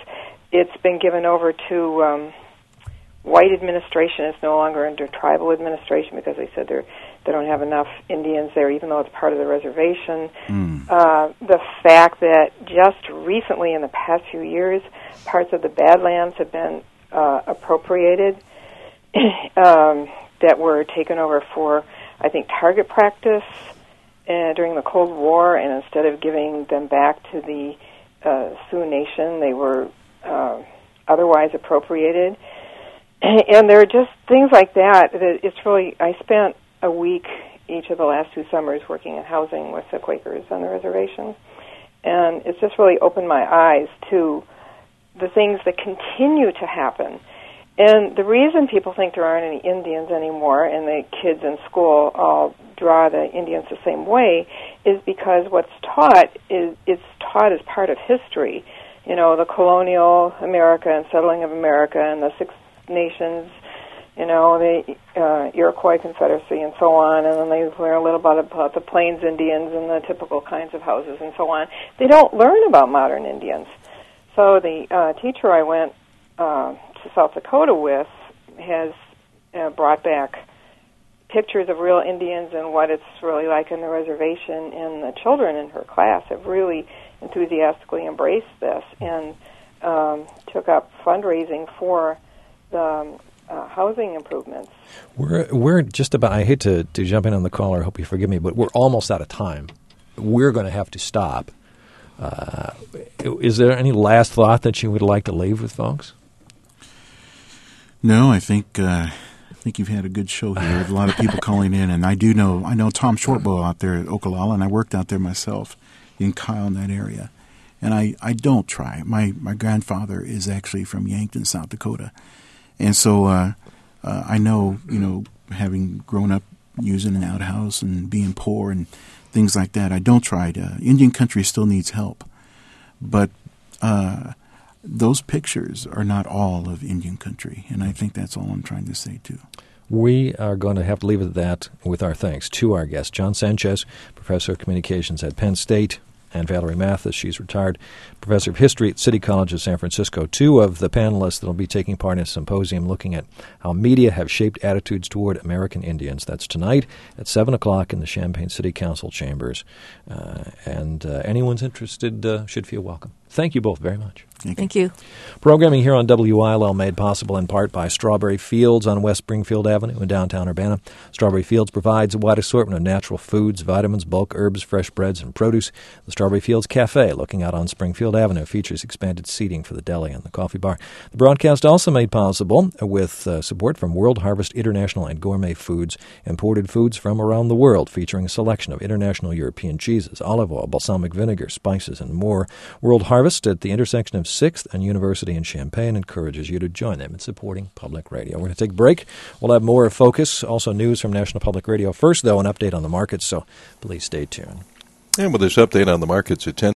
Speaker 10: it's been given over to um, white administration. It's no longer under tribal administration because they said they're, they don't have enough Indians there, even though it's part of the reservation. Mm. Uh, the fact that just recently, in the past few years, parts of the Badlands have been uh, appropriated um, that were taken over for, I think, target practice uh, during the Cold War, and instead of giving them back to the uh, Sioux Nation, they were uh, otherwise appropriated. And there are just things like that that it's really, I spent a week each of the last two summers working in housing with the Quakers on the reservation, and it's just really opened my eyes to the things that continue to happen. And the reason people think there aren't any Indians anymore, and the kids in school all draw the Indians the same way, is because what's taught is it's taught as part of history. You know, the colonial America and settling of America and the Six Nations, you know, the uh, Iroquois Confederacy and so on, and then they learn a little bit about the Plains Indians and the typical kinds of houses and so on. They don't learn about modern Indians. So the uh, teacher I went uh, to South Dakota with has uh, brought back pictures of real Indians and what it's really like in the reservation, and the children in her class have really enthusiastically embraced this and um, took up fundraising for the um, uh, housing improvements.
Speaker 2: We're we're just about, I hate to, to jump in on the caller, I hope you forgive me, but we're almost out of time. We're going to have to stop. Uh, is there any last thought that you would like to leave with folks?
Speaker 3: No, I think uh, I think you've had a good show here with a lot of people calling in, and I do know I know Tom Shortbow out there at Okalala, and I worked out there myself in Kyle in that area, and I, I don't try. My my grandfather is actually from Yankton, South Dakota, and so uh, uh, I know, you know, having grown up using an outhouse and being poor and things like that, I don't try to. Indian country still needs help, but uh, those pictures are not all of Indian country, and I think that's all I'm trying to say too.
Speaker 2: We are going to have to leave it at that with our thanks to our guest, John Sanchez, Professor of Communications at Penn State, and Valerie Mathis, she's retired, Professor of History at City College of San Francisco. Two of the panelists that will be taking part in a symposium looking at how media have shaped attitudes toward American Indians. That's tonight at seven o'clock in the Champaign City Council chambers. Uh, and uh, anyone's interested uh, should feel welcome. Thank you both very much.
Speaker 4: Thank you. Thank you.
Speaker 2: Programming here on W I L L made possible in part by Strawberry Fields on West Springfield Avenue in downtown Urbana. Strawberry Fields provides a wide assortment of natural foods, vitamins, bulk herbs, fresh breads, and produce. The Strawberry Fields Cafe, looking out on Springfield Avenue, features expanded seating for the deli and the coffee bar. The broadcast also made possible with uh, support from World Harvest International and Gourmet Foods, imported foods from around the world, featuring a selection of international European cheeses, olive oil, balsamic vinegar, spices, and more. World Harvest at the intersection of sixth and University in Champaign encourages you to join them in supporting public radio. We're going to take a break. We'll have more of Focus, also news from National Public Radio. First, though, an update on the markets, so please stay tuned.
Speaker 11: And with this update on the markets at ten